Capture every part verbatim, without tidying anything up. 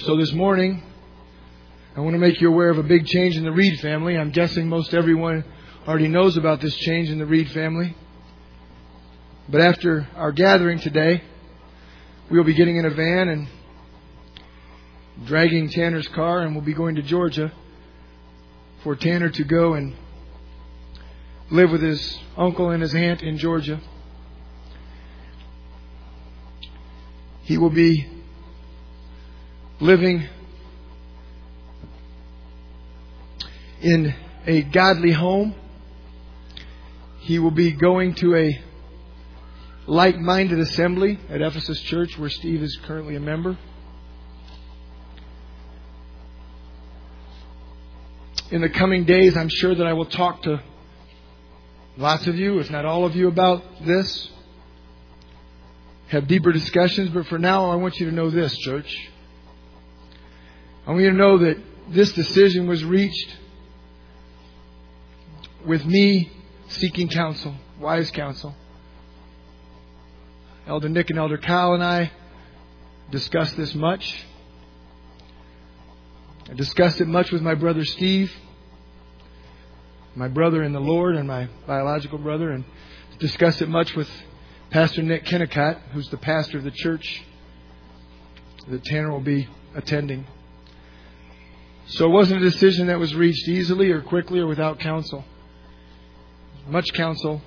So this morning, I want to make you aware of a big change in the Reed family. I'm guessing most everyone already knows about this change in the Reed family. But after our gathering today, we'll be getting in a van and dragging Tanner's car, and we'll be going to Georgia for Tanner to go and live with his uncle and his aunt in Georgia. He will be living in a godly home. He will be going to a like-minded assembly at Ephesus Church, where Steve is currently a member. In the coming days, I'm sure that I will talk to lots of you, if not all of you, about this. Have deeper discussions, but for now, I want you to know this, church. I want you to know that this decision was reached with me seeking counsel, wise counsel. Elder Nick and Elder Kyle and I discussed this much. I discussed it much with my brother Steve, my brother in the Lord and my biological brother, and discussed it much with Pastor Nick Kennicott, who's the pastor of the church that Tanner will be attending. So it wasn't a decision that was reached easily or quickly or without counsel. Much counsel.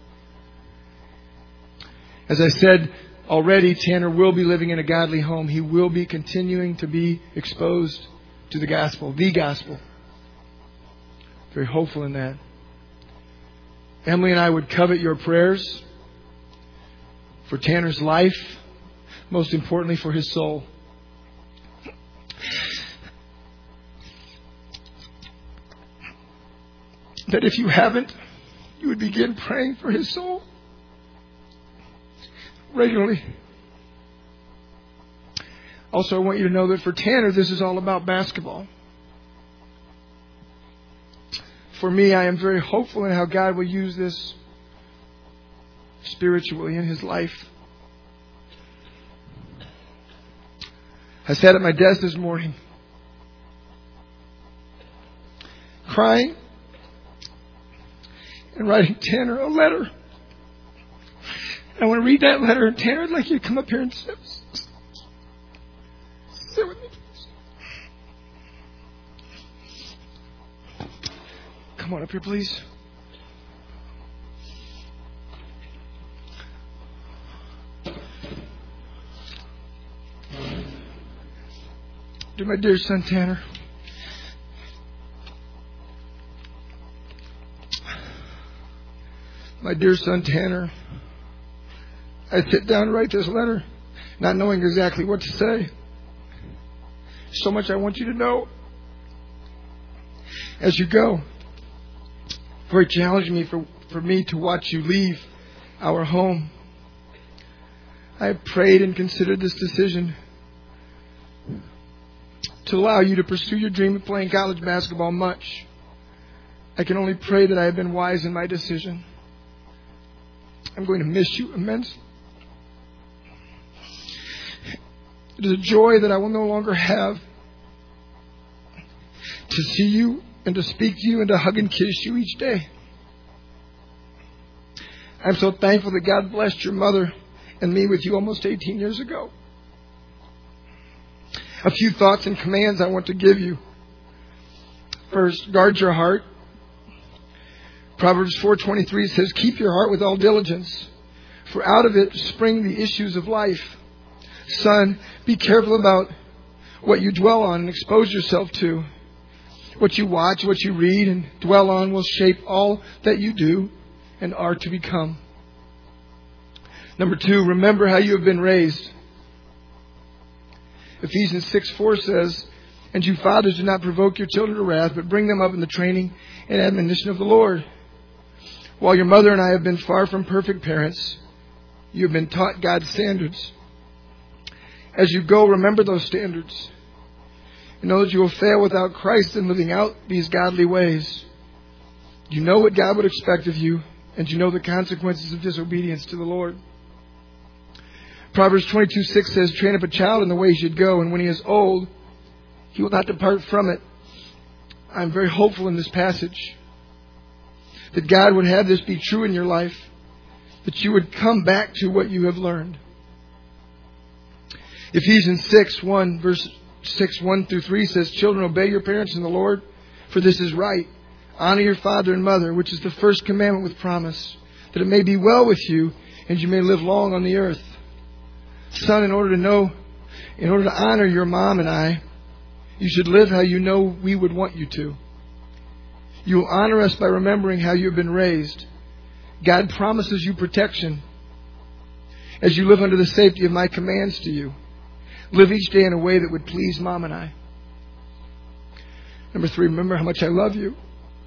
As I said already, Tanner will be living in a godly home. He will be continuing to be exposed to the gospel, the gospel. Very hopeful in that. Emily and I would covet your prayers for Tanner's life, most importantly for his soul. That if you haven't, you would begin praying for his soul regularly. Also, I want you to know that for Tanner, this is all about basketball. For me, I am very hopeful in how God will use this spiritually in his life. I sat at my desk this morning, crying and writing Tanner a letter. I want to read that letter, and Tanner, I'd like you to come up here and sit, sit with me. Come on up here, please. Dear my dear son Tanner, my dear son Tanner, I sit down and write this letter, not knowing exactly what to say. So much I want you to know as you go. Very challenging me for, for me to watch you leave our home. I have prayed and considered this decision to allow you to pursue your dream of playing college basketball much. I can only pray that I have been wise in my decision. I'm going to miss you immensely. It is a joy that I will no longer have to see you and to speak to you and to hug and kiss you each day. I'm so thankful that God blessed your mother and me with you almost eighteen years ago. A few thoughts and commands I want to give you. First, guard your heart. Proverbs four twenty-three says, keep your heart with all diligence, for out of it spring the issues of life. Son, be careful about what you dwell on and expose yourself to. What you watch, what you read and dwell on will shape all that you do and are to become. Number two, remember how you have been raised. Ephesians six four says, and you fathers do not provoke your children to wrath, but bring them up in the training and admonition of the Lord. While your mother and I have been far from perfect parents, you have been taught God's standards. As you go, remember those standards. You know that you will fail without Christ in living out these godly ways. You know what God would expect of you, and you know the consequences of disobedience to the Lord. Proverbs twenty-two six says, train up a child in the way he should go, and when he is old, He will not depart from it. I'm very hopeful in this passage that God would have this be true in your life, that you would come back to what you have learned. Ephesians six, one, verse six, one through three says, "Children, obey your parents in the Lord, for this is right. Honor your father and mother, which is the first commandment with promise, that it may be well with you and you may live long on the earth." Son, in order to know, in order to honor your mom and I, you should live how you know we would want you to. You will honor us by remembering how you have been raised. God promises you protection as you live under the safety of my commands to you. Live each day in a way that would please Mom and I. Number three, remember how much I love you.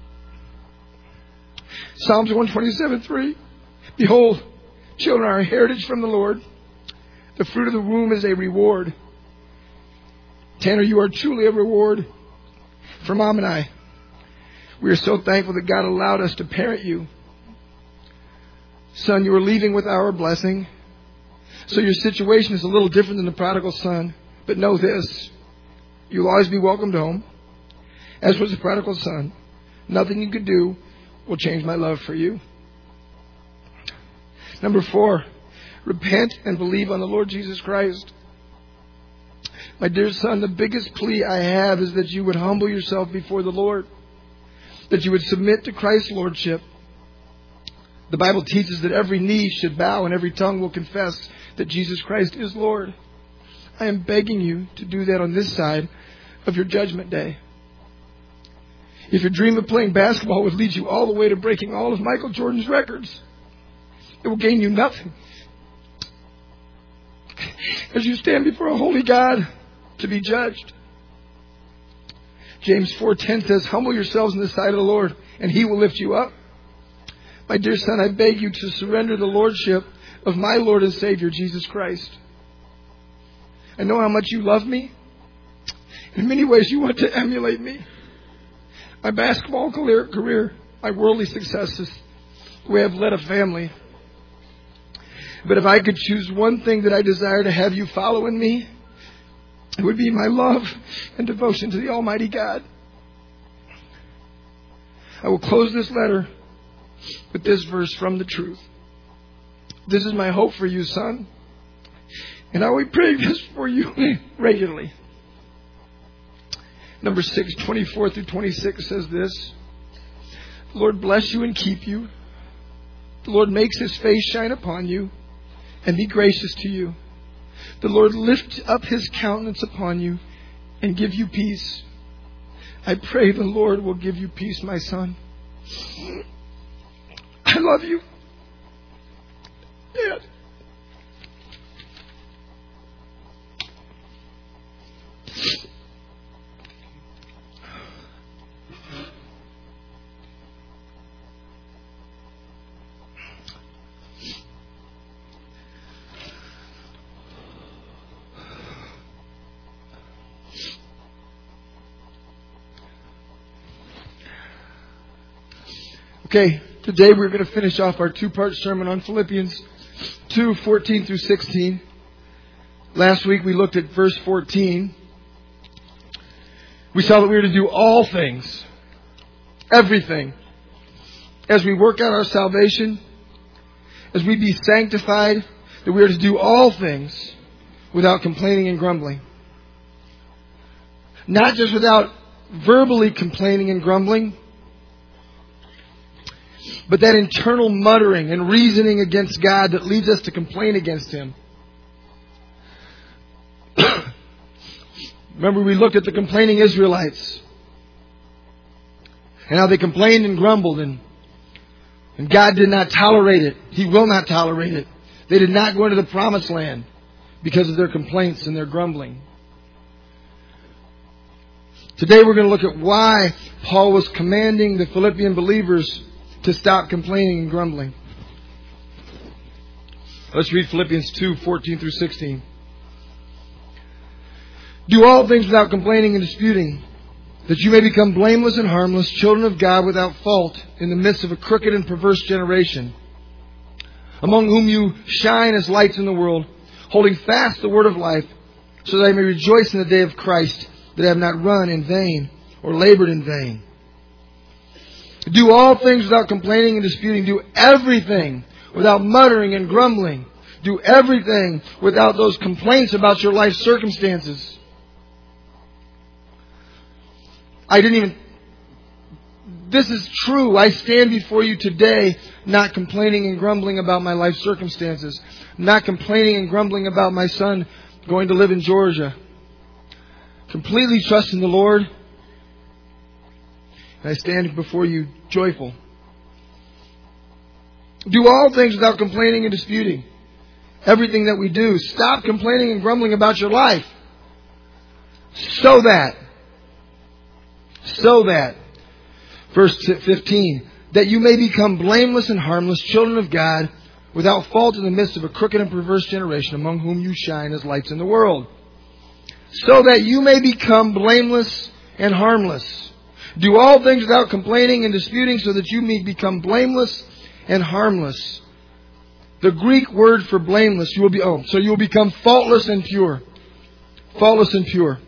Psalms one twenty-seven, three. Behold, children are a heritage from the Lord. The fruit of the womb is a reward. Tanner, you are truly a reward for Mom and I. We are so thankful that God allowed us to parent you. Son, you are leaving with our blessing. So your situation is a little different than the prodigal son. But know this, you'll always be welcomed home. As was the prodigal son, nothing you could do will change my love for you. Number four, repent and believe on the Lord Jesus Christ. My dear son, the biggest plea I have is that you would humble yourself before the Lord, that you would submit to Christ's lordship. The Bible teaches that every knee should bow and every tongue will confess that Jesus Christ is Lord. I am begging you to do that on this side of your judgment day. If your dream of playing basketball would lead you all the way to breaking all of Michael Jordan's records, it will gain you nothing. As you stand before a holy God to be judged. James four ten says, "Humble yourselves in the sight of the Lord, and He will lift you up." My dear son, I beg you to surrender the lordship of my Lord and Savior, Jesus Christ. I know how much you love me. In many ways, you want to emulate me. My basketball career, career, my worldly successes, the way I've led a family. But if I could choose one thing that I desire to have you follow in me, it would be my love and devotion to the Almighty God. I will close this letter with this verse from the truth. This is my hope for you, son. And I will pray this for you regularly. Number six, twenty-four through twenty-six says this. The Lord bless you and keep you. The Lord makes His face shine upon you and be gracious to you. The Lord lift up His countenance upon you and give you peace. I pray the Lord will give you peace, my son. I love you. Dad. Okay, today we're going to finish off our two-part sermon on Philippians two, fourteen through sixteen. Last week we looked at verse fourteen. We saw that we were to do all things, everything, as we work out our salvation, as we be sanctified, that we are to do all things without complaining and grumbling. Not just without verbally complaining and grumbling, but that internal muttering and reasoning against God that leads us to complain against Him. Remember, we looked at the complaining Israelites and how they complained and grumbled, and, and God did not tolerate it. He will not tolerate it. They did not go into the promised land because of their complaints and their grumbling. Today we're going to look at why Paul was commanding the Philippian believers to stop complaining and grumbling. Let's read Philippians two, fourteen through sixteen. Do all things without complaining and disputing, that you may become blameless and harmless, children of God without fault, in the midst of a crooked and perverse generation, among whom you shine as lights in the world, holding fast the word of life, so that I may rejoice in the day of Christ, that I have not run in vain or labored in vain. Do all things without complaining and disputing. Do everything without muttering and grumbling. Do everything without those complaints about your life circumstances. I didn't even... This is true. I stand before you today not complaining and grumbling about my life circumstances. Not complaining and grumbling about my son going to live in Georgia. Completely trusting the Lord. And I stand before you joyful. Do all things without complaining and disputing. Everything that we do. Stop complaining and grumbling about your life. So that. So that. Verse fifteen. That you may become blameless and harmless, children of God, without fault in the midst of a crooked and perverse generation, among whom you shine as lights in the world. So that you may become blameless and harmless. Do all things without complaining and disputing, so that you may become blameless and harmless. The Greek word for blameless, you will be, oh, so you will become faultless and pure. Faultless and pure.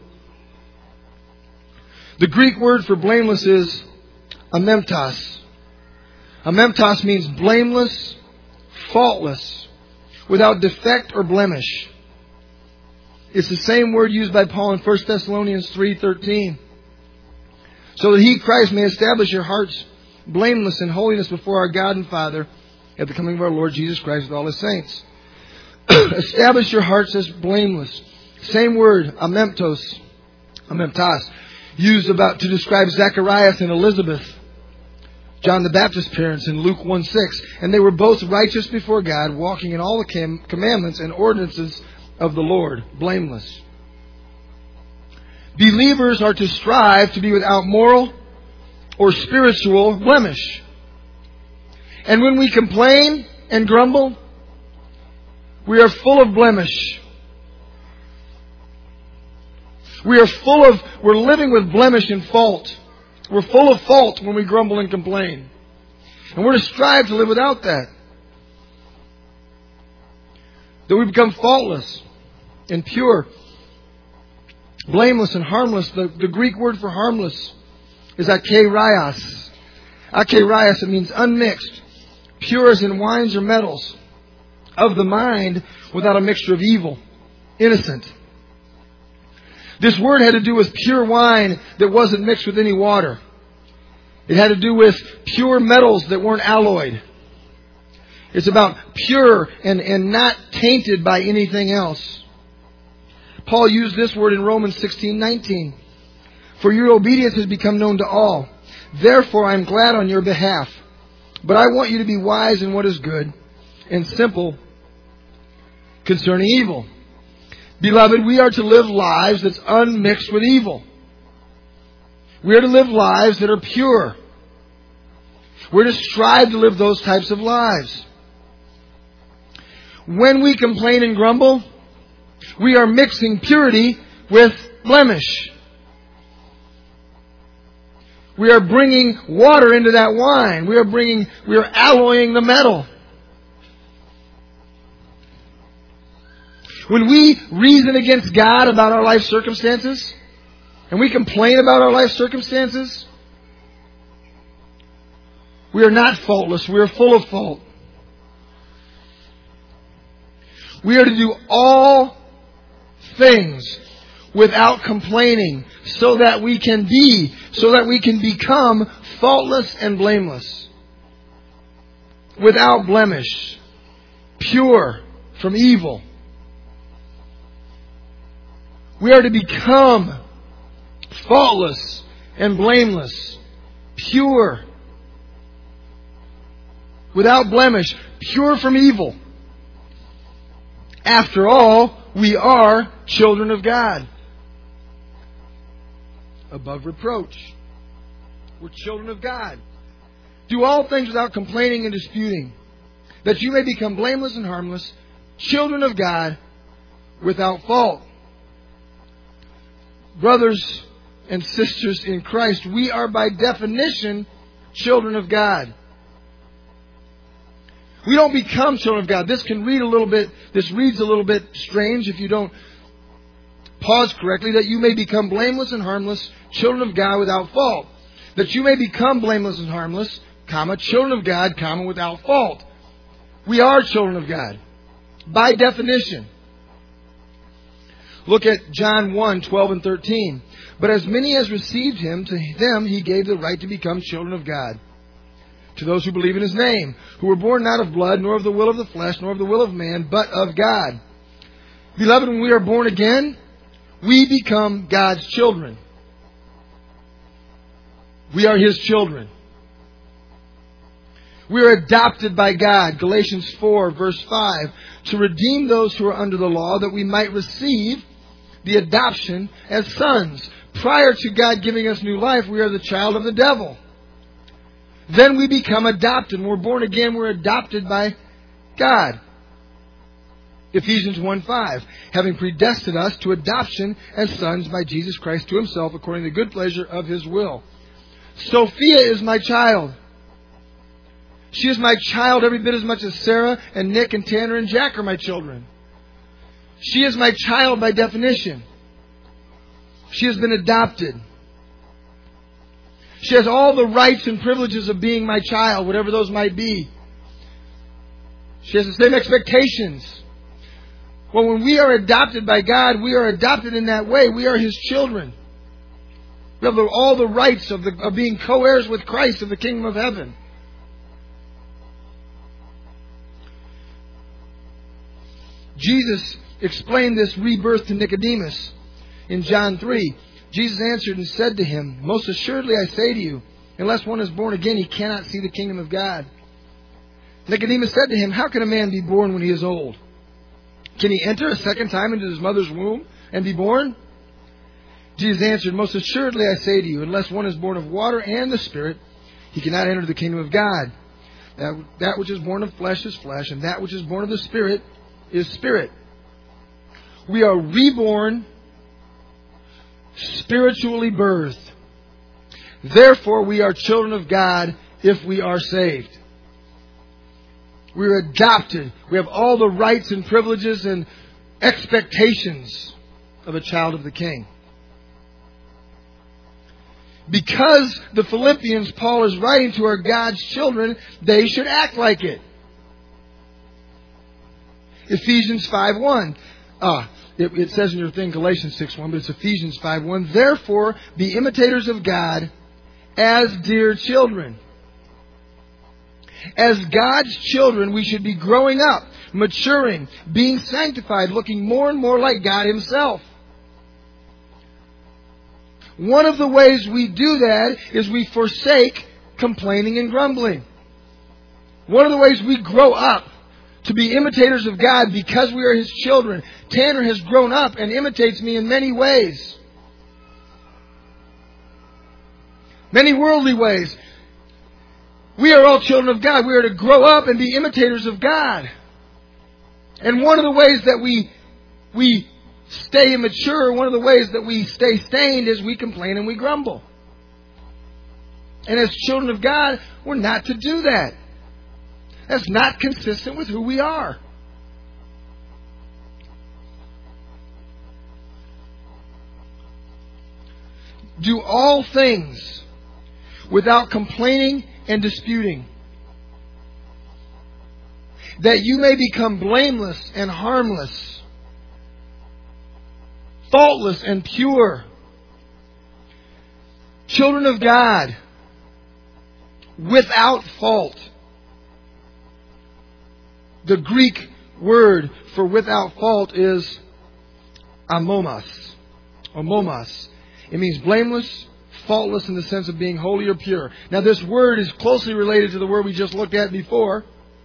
The Greek word for blameless is amemptos. Amemptos means blameless, faultless, without defect or blemish. It's the same word used by Paul in First Thessalonians three thirteen. So that He, Christ, may establish your hearts blameless in holiness before our God and Father at the coming of our Lord Jesus Christ with all His saints. Establish your hearts as blameless. Same word, amemptos, amemptos, used about to describe Zacharias and Elizabeth, John the Baptist's parents, in Luke one six. And they were both righteous before God, walking in all the commandments and ordinances of the Lord, blameless. Believers are to strive to be without moral or spiritual blemish. And when we complain and grumble, we are full of blemish. We are full of, we're living with blemish and fault. We're full of fault when we grumble and complain. And we're to strive to live without that. That we become faultless and pure. Blameless and harmless. The, the Greek word for harmless is akerias. Akerias, it means unmixed, pure as in wines or metals, of the mind without a mixture of evil, innocent. This word had to do with pure wine that wasn't mixed with any water. It had to do with pure metals that weren't alloyed. It's about pure and, and not tainted by anything else. Paul used this word in Romans sixteen nineteen. For your obedience has become known to all. Therefore I am glad on your behalf. But I want you to be wise in what is good and simple concerning evil. Beloved, we are to live lives that's unmixed with evil. We are to live lives that are pure. We're to strive to live those types of lives. When we complain and grumble, we are mixing purity with blemish. We are bringing water into that wine. We are bringing, we are alloying the metal. When we reason against God about our life circumstances, and we complain about our life circumstances, we are not faultless. We are full of fault. We are to do all things without complaining, so that we can be, so that we can become faultless and blameless, without blemish, pure from evil. We are to become faultless and blameless, pure, without blemish, pure from evil. After all, we are children of God. Above reproach. We're children of God. Do all things without complaining and disputing, that you may become blameless and harmless, children of God, without fault. Brothers and sisters in Christ, we are by definition children of God. We don't become children of God. This can read a little bit, this reads a little bit strange if you don't pause correctly, that you may become blameless and harmless, children of God without fault. That you may become blameless and harmless, comma, children of God, comma, without fault. We are children of God. By definition. Look at John one, twelve and thirteen. But as many as received Him, to them He gave the right to become children of God. To those who believe in His name, who were born not of blood, nor of the will of the flesh, nor of the will of man, but of God. Beloved, when we are born again, we become God's children. We are His children. We are adopted by God, Galatians four, verse five, to redeem those who are under the law, that we might receive the adoption as sons. Prior to God giving us new life, we are the child of the devil. Then we become adopted. When we're born again, we're adopted by God. Ephesians one five, having predestined us to adoption as sons by Jesus Christ to Himself, according to the good pleasure of His will. Sophia is my child. She is my child every bit as much as Sarah and Nick and Tanner and Jack are my children. She is my child by definition. She has been adopted. She has all the rights and privileges of being my child, whatever those might be. She has the same expectations. Well, when we are adopted by God, we are adopted in that way. We are His children. We have all the rights of, the, of being co-heirs with Christ of the kingdom of heaven. Jesus explained this rebirth to Nicodemus in John three. Jesus answered and said to him, most assuredly I say to you, unless one is born again, he cannot see the kingdom of God. Nicodemus said to him, how can a man be born when he is old? Can he enter a second time into his mother's womb and be born? Jesus answered, most assuredly I say to you, unless one is born of water and the Spirit, he cannot enter the kingdom of God. That, that which is born of flesh is flesh, and that which is born of the Spirit is spirit. We are reborn, spiritually birthed. Therefore, we are children of God if we are saved. We are adopted. We have all the rights and privileges and expectations of a child of the King. Because the Philippians, Paul is writing to our God's children, they should act like it. Ephesians five one. Ah, it, it says in your thing Galatians six one, but it's Ephesians five one. Therefore, be imitators of God as dear children. As God's children, we should be growing up, maturing, being sanctified, looking more and more like God Himself. One of the ways we do that is we forsake complaining and grumbling. One of the ways we grow up to be imitators of God because we are His children. Tanner has grown up and imitates me in many ways. Many worldly ways. We are all children of God. We are to grow up and be imitators of God. And one of the ways that we we stay immature, one of the ways that we stay stained is we complain and we grumble. And as children of God, we're not to do that. That's not consistent with who we are. Do all things without complaining and disputing, that you may become blameless and harmless, faultless and pure, children of God, without fault. The Greek word for without fault is amomos. Amomos. It means blameless, faultless in the sense of being holy or pure. Now this word is closely related to the word we just looked at before.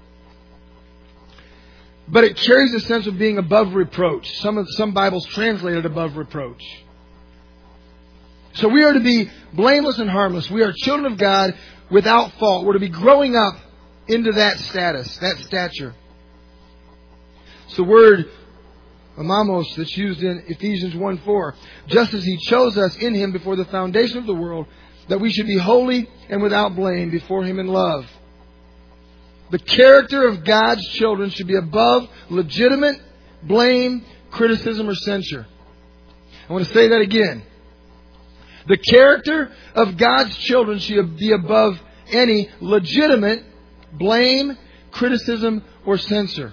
But it carries a sense of being above reproach. Some of some Bibles translate it above reproach. So we are to be blameless and harmless. We are children of God without fault. We're to be growing up into that status, that stature. It's the word amamos that's used in Ephesians one four. Just as He chose us in Him before the foundation of the world, that we should be holy and without blame before Him in love. The character of God's children should be above legitimate blame, criticism, or censure. I want to say that again. The character of God's children should be above any legitimate blame, criticism, or censure.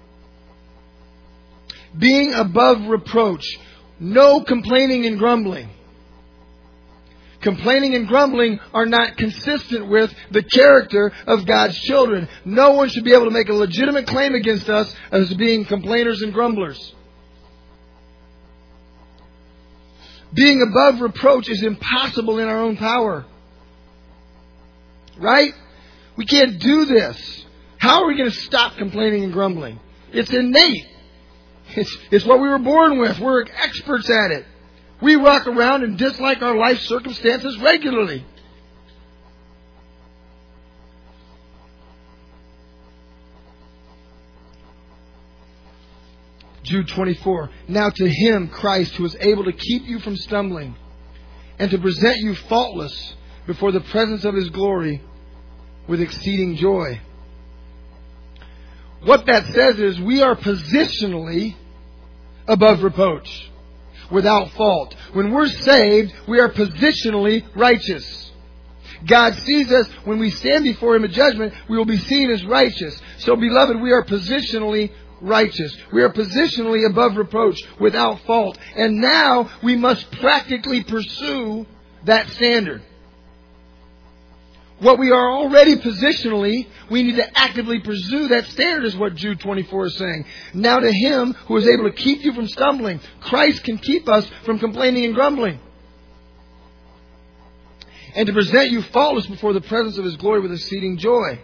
Being above reproach. No complaining and grumbling. Complaining and grumbling are not consistent with the character of God's children. No one should be able to make a legitimate claim against us as being complainers and grumblers. Being above reproach is impossible in our own power. Right? We can't do this. How are we going to stop complaining and grumbling? It's innate. It's, it's what we were born with. We're experts at it. We walk around and dislike our life circumstances regularly. Jude twenty-four. Now to Him, Christ, who is able to keep you from stumbling and to present you faultless before the presence of His glory with exceeding joy. What that says is we are positionally above reproach, without fault. When we're saved, we are positionally righteous. God sees us. When we stand before Him in judgment, we will be seen as righteous. So, beloved, we are positionally righteous. We are positionally above reproach, without fault. And now we must practically pursue that standard. What we are already positionally, we need to actively pursue that standard, is what Jude twenty-four is saying. Now to Him who is able to keep you from stumbling. Christ can keep us from complaining and grumbling. And to present you faultless before the presence of His glory with exceeding joy.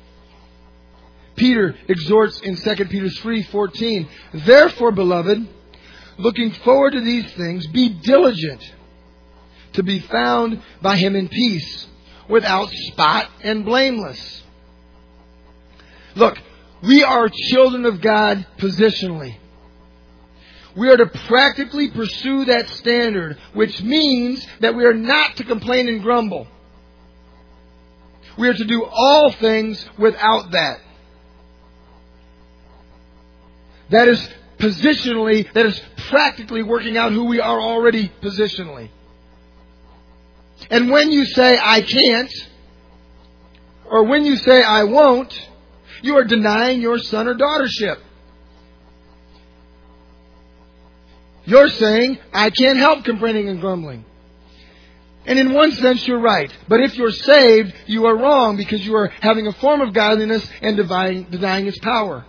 Peter exhorts in Second Peter three fourteen. Therefore, beloved, looking forward to these things, be diligent to be found by Him in peace, without spot and blameless. Look, we are children of God positionally. We are to practically pursue that standard, which means that we are not to complain and grumble. We are to do all things without that. That is positionally, that is practically working out who we are already positionally. And when you say, I can't, or when you say, I won't, you are denying your son or daughtership. You're saying, I can't help complaining and grumbling. And in one sense, you're right. But if you're saved, you are wrong, because you are having a form of godliness and denying, denying its power.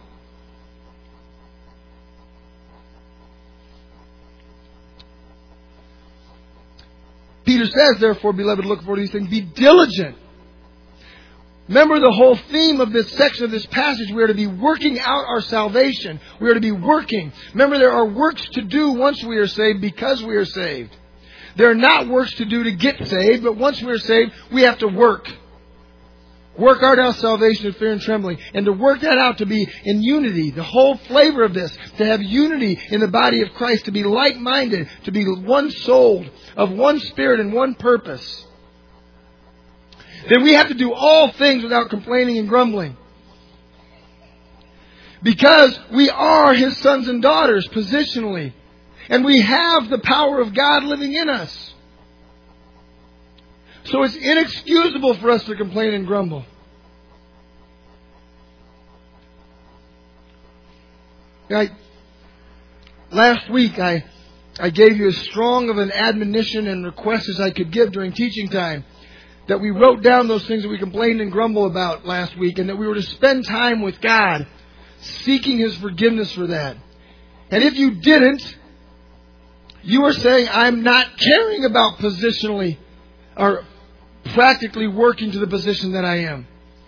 Peter says, therefore, beloved, look for these things. Be diligent. Remember the whole theme of this section of this passage. We are to be working out our salvation. We are to be working. Remember, there are works to do once we are saved because we are saved. There are not works to do to get saved, but once we are saved, we have to work. Work out our salvation in fear and trembling. And to work that out to be in unity. The whole flavor of this. To have unity in the body of Christ. To be like-minded. To be one-souled. Of one spirit and one purpose. Then we have to do all things without complaining and grumbling. Because we are His sons and daughters positionally. And we have the power of God living in us. So it's inexcusable for us to complain and grumble. I, last week I, I gave you as strong of an admonition and request as I could give during teaching time. That we wrote down those things that we complained and grumbled about last week. And that we were to spend time with God, seeking His forgiveness for that. And if you didn't, you are saying, I'm not caring about positionally or practically working to the position that I am.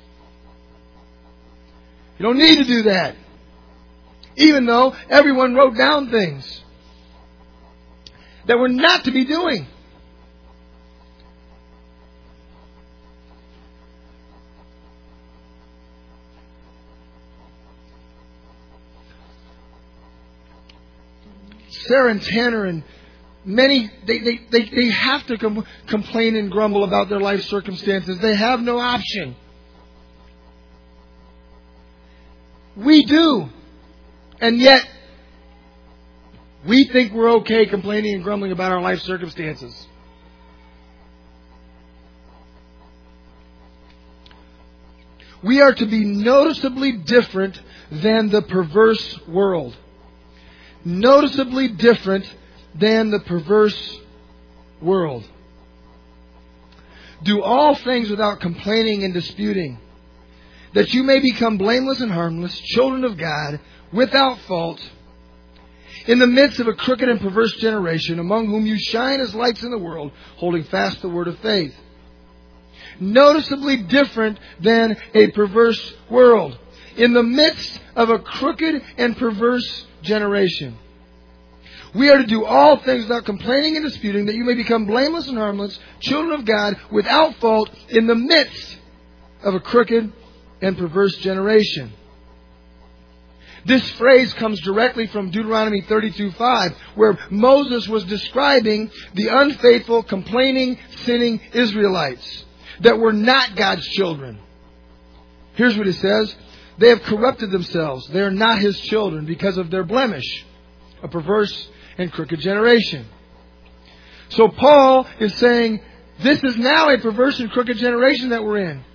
You don't need to do that. Even though everyone wrote down things that we're not to be doing. Sarah and Tanner and many, they, they, they, they have to com- complain and grumble about their life circumstances. They have no option. We do. And yet, We think we're okay complaining and grumbling about our life circumstances. We are to be noticeably different than the perverse world. Noticeably different than the perverse world. Do all things without complaining and disputing, that you may become blameless and harmless, children of God, without fault, in the midst of a crooked and perverse generation, among whom you shine as lights in the world, holding fast the word of faith. Noticeably different than a perverse world. In the midst of a crooked and perverse generation. We are to do all things without complaining and disputing, that you may become blameless and harmless, children of God, without fault, in the midst of a crooked and perverse generation. This phrase comes directly from Deuteronomy thirty-two five, where Moses was describing the unfaithful, complaining, sinning Israelites that were not God's children. Here's what it says. They have corrupted themselves. They are not His children because of their blemish, a perverse and crooked generation. So Paul is saying, this is now a perverse and crooked generation that we're in.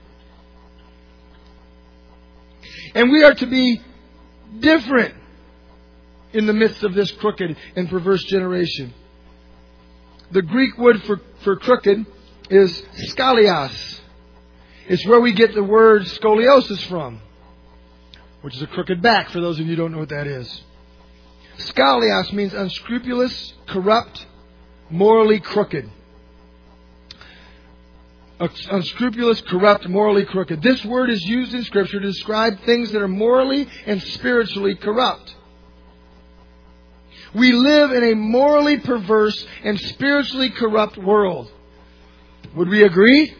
And we are to be different in the midst of this crooked and perverse generation. The Greek word for, for crooked is skolios. It's where we get the word scoliosis from, which is a crooked back, for those of you who don't know what that is. Skolios means unscrupulous, corrupt, morally crooked. Unscrupulous, corrupt, morally crooked. This word is used in Scripture to describe things that are morally and spiritually corrupt. We live in a morally perverse and spiritually corrupt world. Would we agree?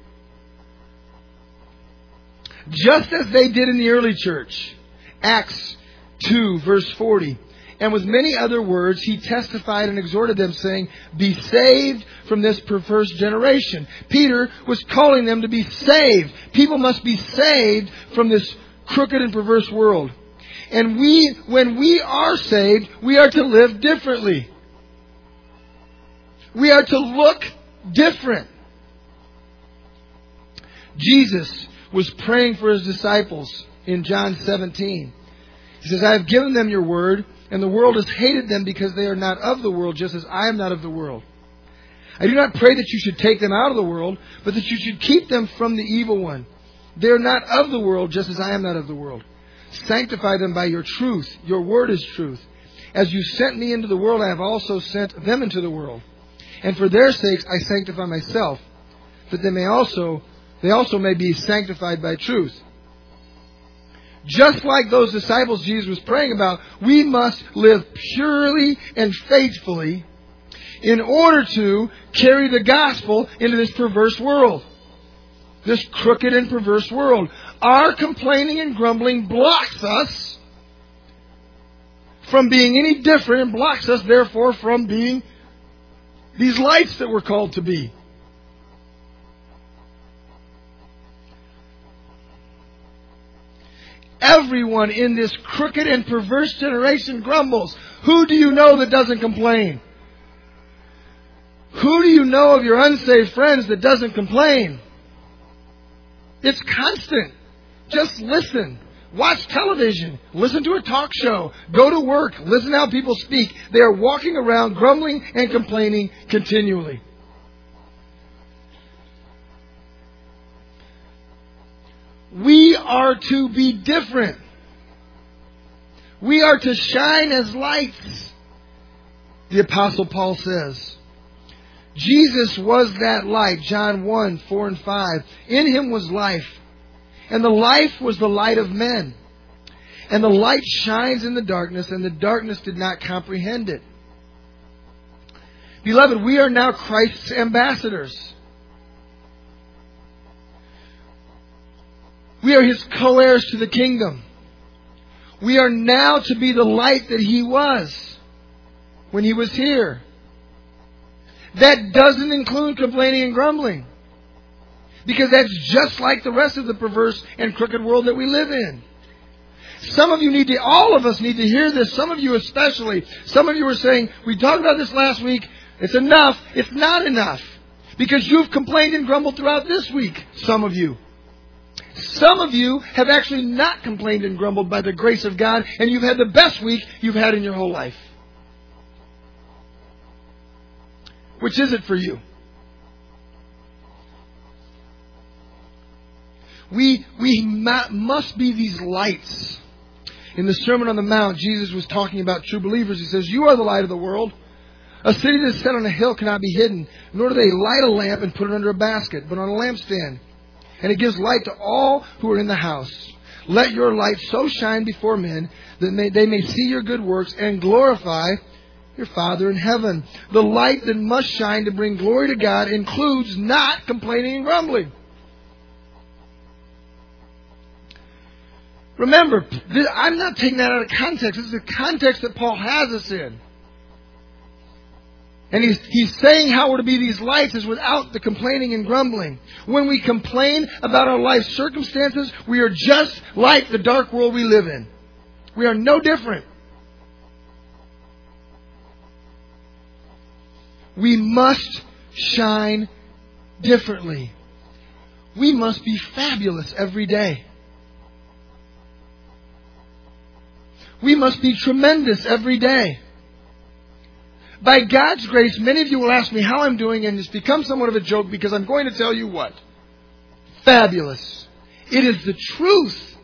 Just as they did in the early church. Acts two, verse forty. And with many other words, he testified and exhorted them, saying, be saved from this perverse generation. Peter was calling them to be saved. People must be saved from this crooked and perverse world. And we, when we are saved, we are to live differently. We are to look different. Jesus was praying for His disciples in John seventeen. He says, I have given them your word, and the world has hated them because they are not of the world, just as I am not of the world. I do not pray that you should take them out of the world, but that you should keep them from the evil one. They are not of the world, just as I am not of the world. Sanctify them by your truth. Your word is truth. As you sent me into the world, I have also sent them into the world. And for their sakes I sanctify myself, that they may also, they also may be sanctified by truth. Just like those disciples Jesus was praying about, we must live purely and faithfully in order to carry the gospel into this perverse world. This crooked and perverse world. Our complaining and grumbling blocks us from being any different, and blocks us, therefore, from being these lights that we're called to be. Everyone in this crooked and perverse generation grumbles. Who do you know that doesn't complain? Who do you know of your unsaved friends that doesn't complain? It's constant. Just listen. Watch television. Listen to a talk show. Go to work. Listen to how people speak. They are walking around grumbling and complaining continually. We are to be different. We are to shine as lights, the Apostle Paul says. Jesus was that light, John one, four and five. In Him was life, and the life was the light of men. And the light shines in the darkness, and the darkness did not comprehend it. Beloved, we are now Christ's ambassadors. We are His co-heirs to the kingdom. We are now to be the light that He was when He was here. That doesn't include complaining and grumbling, because that's just like the rest of the perverse and crooked world that we live in. Some of you need to, all of us need to hear this. Some of you especially. Some of you are saying, we talked about this last week. It's enough. It's not enough. Because you've complained and grumbled throughout this week. Some of you. Some of you have actually not complained and grumbled by the grace of God. And you've had the best week you've had in your whole life. Which is it for you? We, we must be these lights. In the Sermon on the Mount, Jesus was talking about true believers. He says, you are the light of the world. A city that is set on a hill cannot be hidden, nor do they light a lamp and put it under a basket, but on a lampstand. And it gives light to all who are in the house. Let your light so shine before men that they may see your good works and glorify your Father in heaven. The light that must shine to bring glory to God includes not complaining and grumbling. Remember, I'm not taking that out of context. This is the context that Paul has us in. And he's, he's saying how we're to be these lights is without the complaining and grumbling. When we complain about our life circumstances, we are just like the dark world we live in. We are no different. We must shine differently. We must be fabulous every day. We must be tremendous every day. By God's grace, many of you will ask me how I'm doing, and it's become somewhat of a joke because I'm going to tell you what? Fabulous. It is the truth.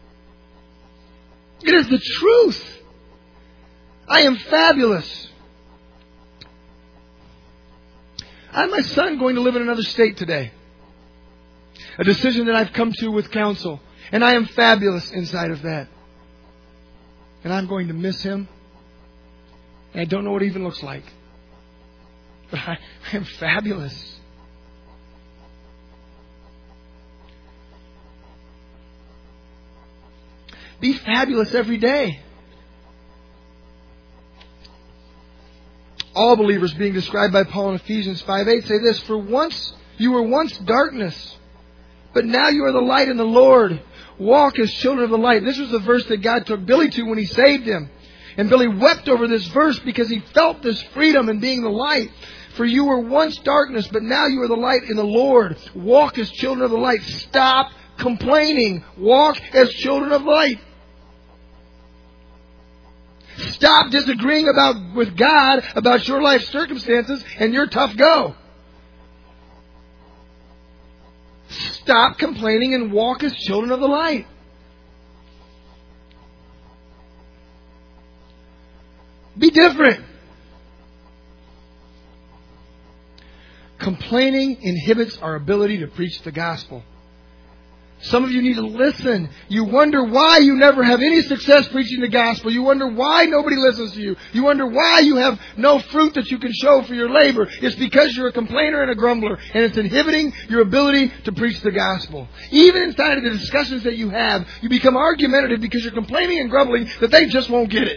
It is the truth. I am fabulous. I have my son going to live in another state today. A decision that I've come to with counsel. And I am fabulous inside of that. And I'm going to miss him. And I don't know what it even looks like. But I, I am fabulous. Be fabulous every day. All believers being described by Paul in Ephesians five eight say this, for once you were once darkness, but now you are the light in the Lord. Walk as children of the light. This was the verse that God took Billy to when He saved him. And Billy wept over this verse because he felt this freedom in being the light. For you were once darkness, but now you are the light in the Lord. Walk as children of the light. Stop complaining. Walk as children of light. Stop disagreeing about with God about your life circumstances and your tough go. Stop complaining and walk as children of the light. Be different. Complaining inhibits our ability to preach the gospel. Some of you need to listen. You wonder why you never have any success preaching the gospel. You wonder why nobody listens to you. You wonder why you have no fruit that you can show for your labor. It's because you're a complainer and a grumbler, and it's inhibiting your ability to preach the gospel. Even inside of the discussions that you have, you become argumentative because you're complaining and grumbling that they just won't get it.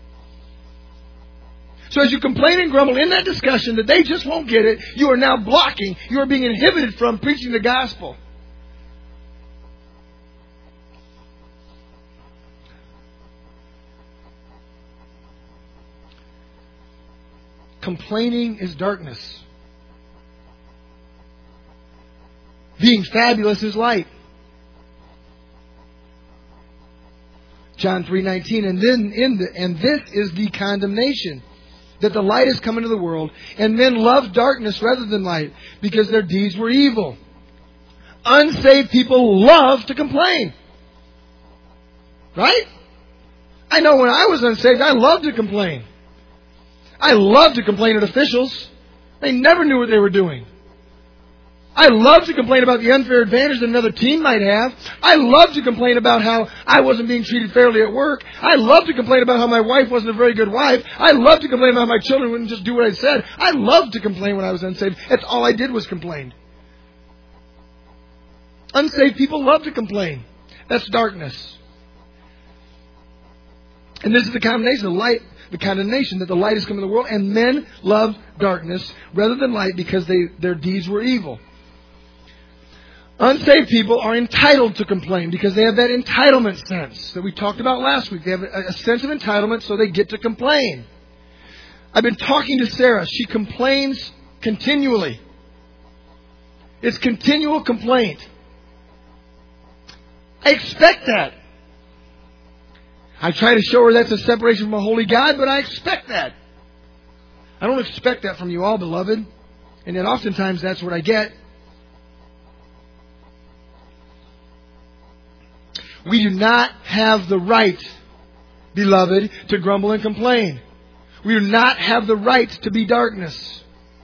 So as you complain and grumble in that discussion that they just won't get it, you are now blocking, you are being inhibited from preaching the gospel. Complaining is darkness. Being fabulous is light. John three nineteen, and then in the and this is the condemnation, that the light has come into the world, and men love darkness rather than light, because their deeds were evil. Unsaved people love to complain. Right? I know when I was unsaved, I loved to complain. I loved to complain at officials. They never knew what they were doing. I loved to complain about the unfair advantage that another team might have. I loved to complain about how I wasn't being treated fairly at work. I loved to complain about how my wife wasn't a very good wife. I loved to complain about how my children wouldn't just do what I said. I loved to complain when I was unsaved. That's all I did was complain. Unsaved people love to complain. That's darkness. And this is the condemnation, the light, the condemnation that the light has come into the world, and men love darkness rather than light because they, their deeds were evil. Unsaved people are entitled to complain because they have that entitlement sense that we talked about last week. They have a sense of entitlement, so they get to complain. I've been talking to Sarah. She complains continually. It's continual complaint. I expect that. I try to show her that's a separation from a holy God, but I expect that. I don't expect that from you all, beloved. And yet oftentimes that's what I get. We do not have the right, beloved, to grumble and complain. We do not have the right to be darkness.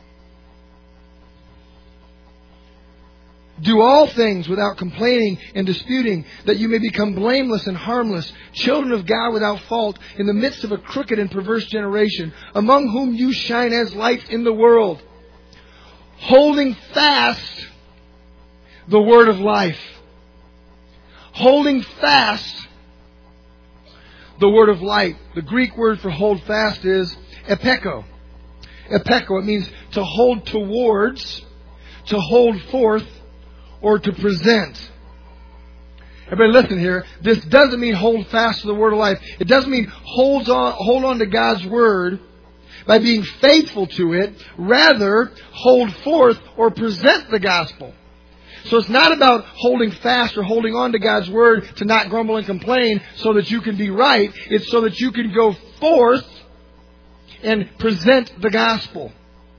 Do all things without complaining and disputing, that you may become blameless and harmless, children of God without fault, in the midst of a crooked and perverse generation, among whom you shine as lights in the world, holding fast the word of life. Holding fast the word of life. The Greek word for hold fast is epeko. Epeko, it means to hold towards, to hold forth, or to present. Everybody listen here. This doesn't mean hold fast to the word of life. It doesn't mean hold on, hold on to God's word by being faithful to it. Rather, hold forth or present the gospel. So it's not about holding fast or holding on to God's word to not grumble and complain so that you can be right. It's so that you can go forth and present the gospel.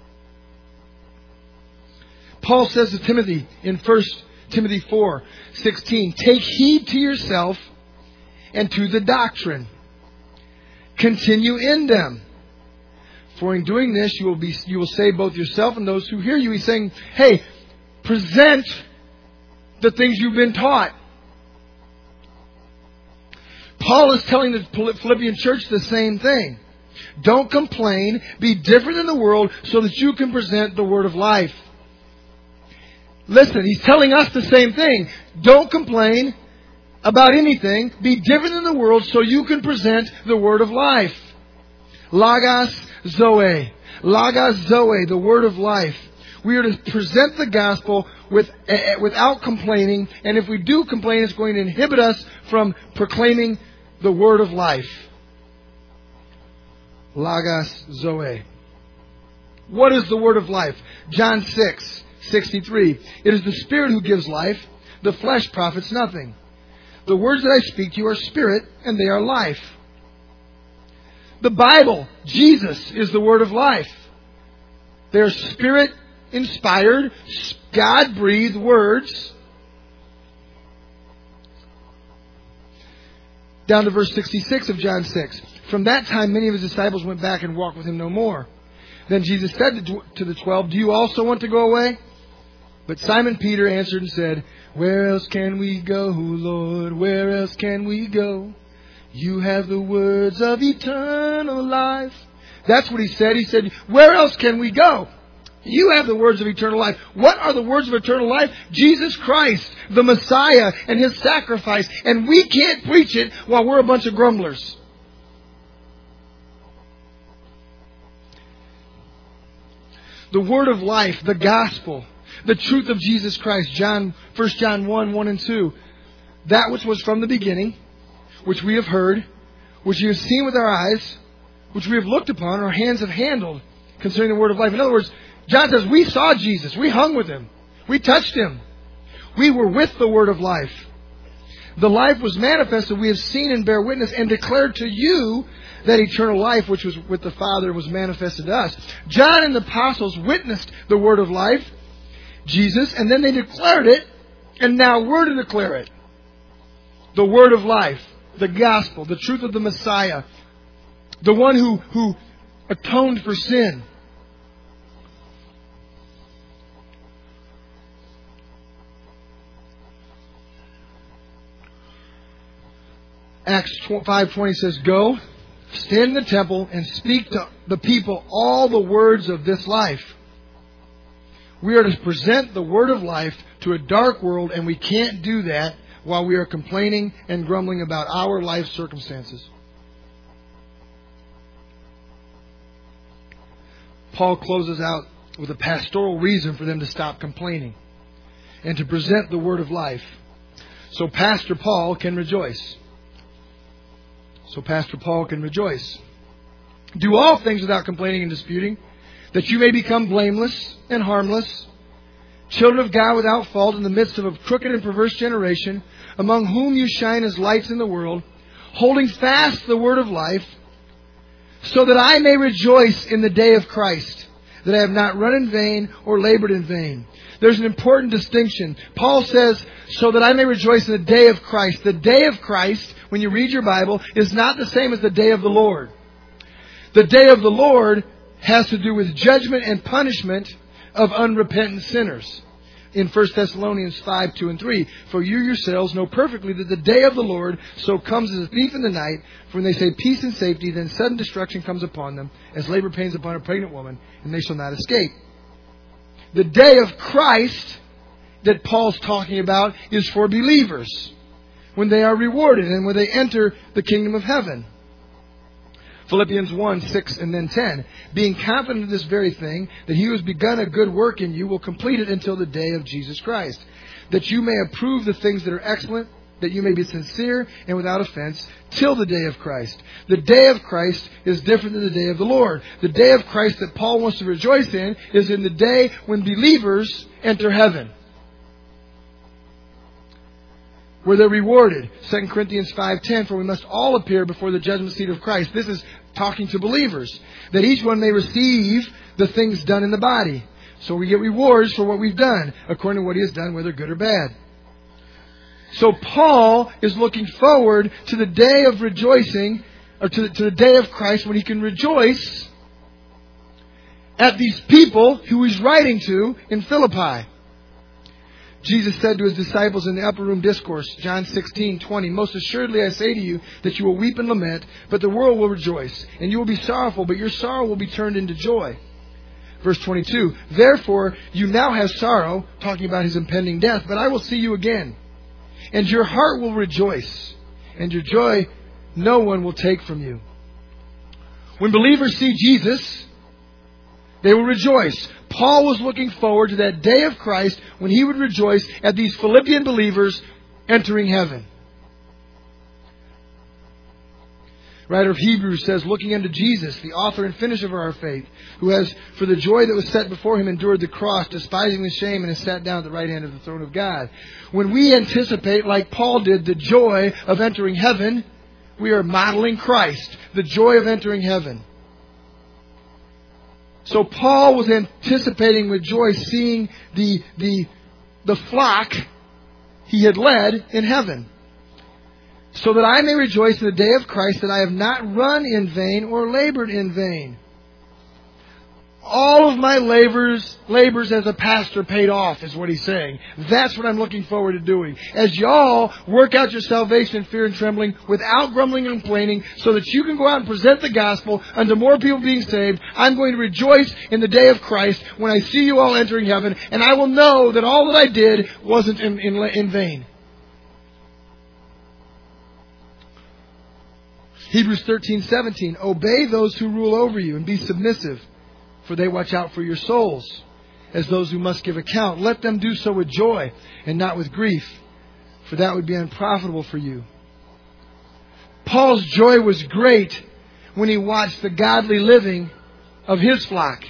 Paul says to Timothy in First Timothy four sixteen, take heed to yourself and to the doctrine. Continue in them. For in doing this, you will be you will save both yourself and those who hear you. He's saying, hey, present the things you've been taught. Paul is telling the Philippian church the same thing. Don't complain. Be different than the world so that you can present the word of life. Listen, he's telling us the same thing. Don't complain about anything. Be different than the world so you can present the word of life. Logos Zoe. Logos Zoe, the word of life. We are to present the gospel with, uh, without complaining. And if we do complain, it's going to inhibit us from proclaiming the word of life. Logos Zoe. What is the word of life? John six sixty-three. It is the Spirit who gives life. The flesh profits nothing. The words that I speak to you are spirit and they are life. The Bible, Jesus, is the word of life. They are spirit inspired, God breathed words. Down to verse sixty-six of John six. From that time many of his disciples went back and walked with him no more. Then Jesus said to the twelve, do you also want to go away? But Simon Peter answered and said, where else can we go, Lord? Where else can we go? You have the words of eternal life. That's what he said. He said, where else can we go? You have the words of eternal life. What are the words of eternal life? Jesus Christ, the Messiah, and His sacrifice. And we can't preach it while we're a bunch of grumblers. The word of life, the gospel, the truth of Jesus Christ. John, First John one, one and two. That which was from the beginning, which we have heard, which we have seen with our eyes, which we have looked upon, our hands have handled, concerning the word of life. In other words, John says, we saw Jesus. We hung with Him. We touched Him. We were with the word of life. The life was manifested. We have seen and bear witness and declared to you that eternal life which was with the Father was manifested to us. John and the apostles witnessed the word of life, Jesus, and then they declared it, and now we're to declare it. The word of life, the gospel, the truth of the Messiah, the one who, who atoned for sin. Acts five twenty says, go, stand in the temple, and speak to the people all the words of this life. We are to present the word of life to a dark world, and we can't do that while we are complaining and grumbling about our life circumstances. Paul closes out with a pastoral reason for them to stop complaining. and to present the word of life. So Pastor Paul can rejoice. So Pastor Paul can rejoice. Do all things without complaining and disputing, that you may become blameless and harmless, children of God without fault in the midst of a crooked and perverse generation, among whom you shine as lights in the world, holding fast the word of life, so that I may rejoice in the day of Christ, that I have not run in vain or labored in vain. There's an important distinction. Paul says, so that I may rejoice in the day of Christ. The day of Christ, when you read your Bible, is not the same as the day of the Lord. The day of the Lord has to do with judgment and punishment of unrepentant sinners. In First Thessalonians five, two and three, for you yourselves know perfectly that the day of the Lord so comes as a thief in the night. For when they say peace and safety, then sudden destruction comes upon them, as labor pains upon a pregnant woman, and they shall not escape. The day of Christ that Paul's talking about is for believers, when they are rewarded and when they enter the kingdom of heaven. Philippians one, six and then ten. Being confident of this very thing, that he who has begun a good work in you will complete it until the day of Jesus Christ. That you may approve the things that are excellent, that you may be sincere and without offense, till the day of Christ. The day of Christ is different than the day of the Lord. The day of Christ that Paul wants to rejoice in is in the day when believers enter heaven, where they're rewarded. Second Corinthians five ten, for we must all appear before the judgment seat of Christ. This is talking to believers, that each one may receive the things done in the body. So we get rewards for what we've done, according to what he has done, whether good or bad. So Paul is looking forward to the day of rejoicing, or to the, to the day of Christ, when he can rejoice at these people who he's writing to in Philippi. Jesus said to his disciples in the upper room discourse, John sixteen, twenty, most assuredly I say to you that you will weep and lament, but the world will rejoice. And you will be sorrowful, but your sorrow will be turned into joy. Verse twenty-two, therefore you now have sorrow, talking about his impending death, but I will see you again. And your heart will rejoice, and your joy no one will take from you. When believers see Jesus, they will rejoice. Paul was looking forward to that day of Christ when he would rejoice at these Philippian believers entering heaven. Writer of Hebrews says, looking unto Jesus, the author and finisher of our faith, who has, for the joy that was set before him, endured the cross, despising the shame, and has sat down at the right hand of the throne of God. When we anticipate, like Paul did, the joy of entering heaven, we are modeling Christ, the joy of entering heaven. So Paul was anticipating with joy seeing the, the, the flock he had led in heaven. So that I may rejoice in the day of Christ, that I have not run in vain or labored in vain. All of my labors, labors as a pastor paid off, is what he's saying. That's what I'm looking forward to doing. As y'all work out your salvation in fear and trembling, without grumbling and complaining, so that you can go out and present the gospel unto more people being saved, I'm going to rejoice in the day of Christ when I see you all entering heaven, and I will know that all that I did wasn't in, in, in vain. Hebrews thirteen seventeen, obey those who rule over you and be submissive, for they watch out for your souls, as those who must give account. Let them do so with joy and not with grief, for that would be unprofitable for you. Paul's joy was great when he watched the godly living of his flock.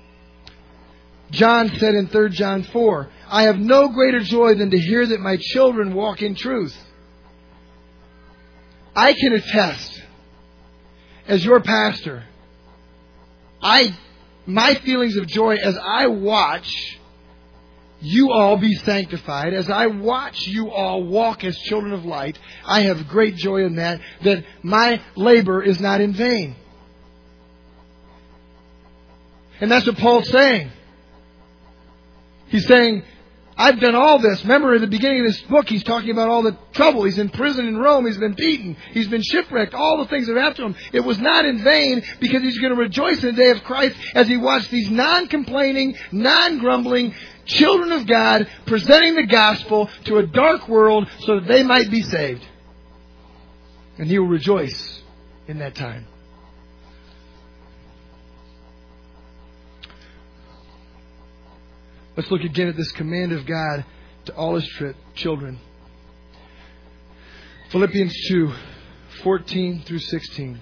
John said in Third John four, I have no greater joy than to hear that my children walk in truth. I can attest, as your pastor, I my feelings of joy as I watch you all be sanctified, as I watch you all walk as children of light, I have great joy in that, that my labor is not in vain. And that's what Paul's saying. He's saying, I've done all this. Remember, at the beginning of this book, he's talking about all the trouble. He's in prison in Rome. He's been beaten. He's been shipwrecked. All the things that have happened to him. It was not in vain, because he's going to rejoice in the day of Christ as he watched these non-complaining, non-grumbling children of God presenting the gospel to a dark world so that they might be saved. And he will rejoice in that time. Let's look again at this command of God to all His tri- children. Philippians two, fourteen through sixteen.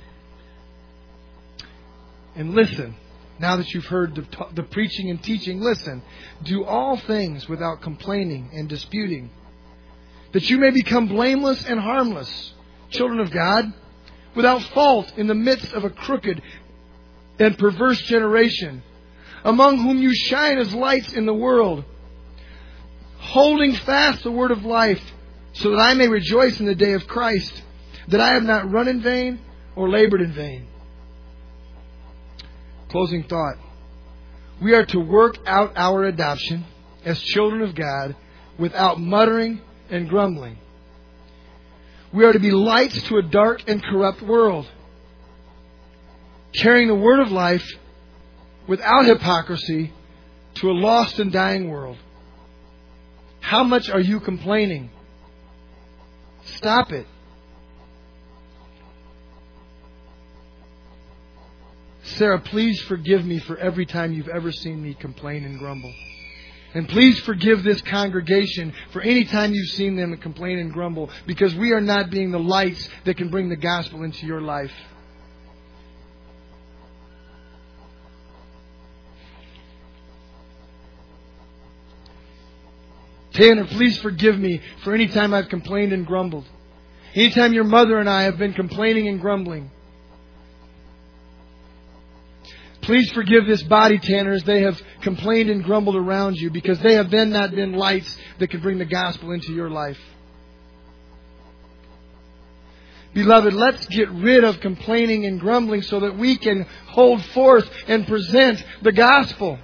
And listen, now that you've heard the, t- the preaching and teaching, listen. Do all things without complaining and disputing, that you may become blameless and harmless, children of God, without fault in the midst of a crooked and perverse generation, among whom you shine as lights in the world, holding fast the word of life, so that I may rejoice in the day of Christ, that I have not run in vain or labored in vain. Closing thought. We are to work out our adoption as children of God without muttering and grumbling. We are to be lights to a dark and corrupt world, carrying the word of life without hypocrisy to a lost and dying world. How much are you complaining? Stop it. Sarah, please forgive me for every time you've ever seen me complain and grumble. And please forgive this congregation for any time you've seen them complain and grumble, because we are not being the lights that can bring the gospel into your life. Tanner, please forgive me for any time I've complained and grumbled. Anytime your mother and I have been complaining and grumbling. Please forgive this body, Tanner, as they have complained and grumbled around you, because they have then not been lights that can bring the gospel into your life. Beloved, let's get rid of complaining and grumbling so that we can hold forth and present the gospel.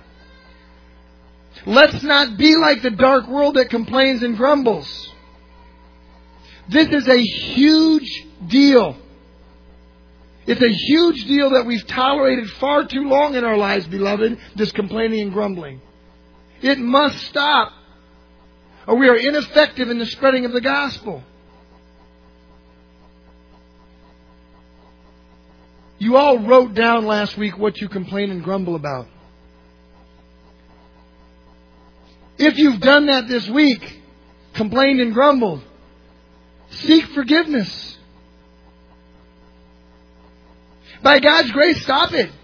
Let's not be like the dark world that complains and grumbles. This is a huge deal. It's a huge deal that we've tolerated far too long in our lives, beloved, this complaining and grumbling. It must stop, or we are ineffective in the spreading of the gospel. You all wrote down last week what you complain and grumble about. If you've done that this week, complained and grumbled, seek forgiveness. By God's grace, stop it.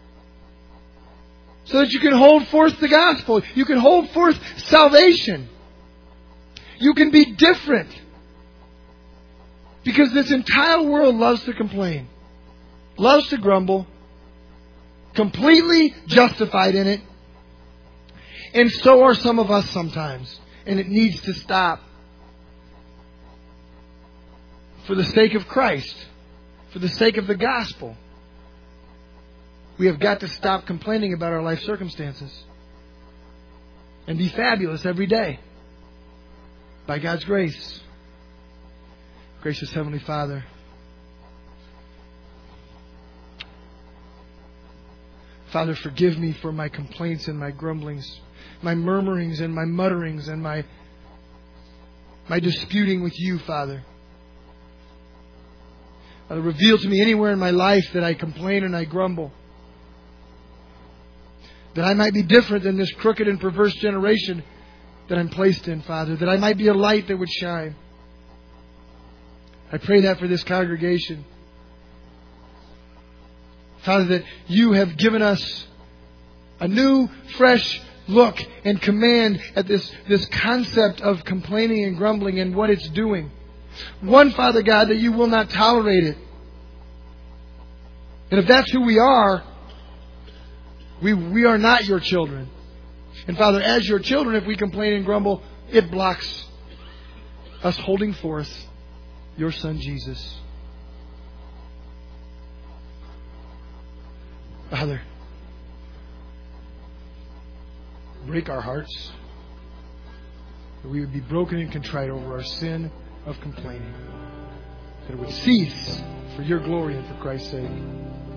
So that you can hold forth the gospel. You can hold forth salvation. You can be different. Because this entire world loves to complain. Loves to grumble. Completely justified in it. And so are some of us sometimes. And it needs to stop. For the sake of Christ. For the sake of the gospel. We have got to stop complaining about our life circumstances. And be fabulous every day. By God's grace. Gracious Heavenly Father. Father, forgive me for my complaints and my grumblings. My murmurings and my mutterings and my, my disputing with you, Father. Father, reveal to me anywhere in my life that I complain and I grumble. That I might be different than this crooked and perverse generation that I'm placed in, Father. That I might be a light that would shine. I pray that for this congregation. Father, that you have given us a new, fresh look and command at this, this concept of complaining and grumbling and what it's doing. One, Father God, that you will not tolerate it. And if that's who we are, we, we are not your children. And Father, as your children, if we complain and grumble, it blocks us holding forth your Son Jesus. Father, break our hearts, that we would be broken and contrite over our sin of complaining, that it would cease for your glory and for Christ's sake.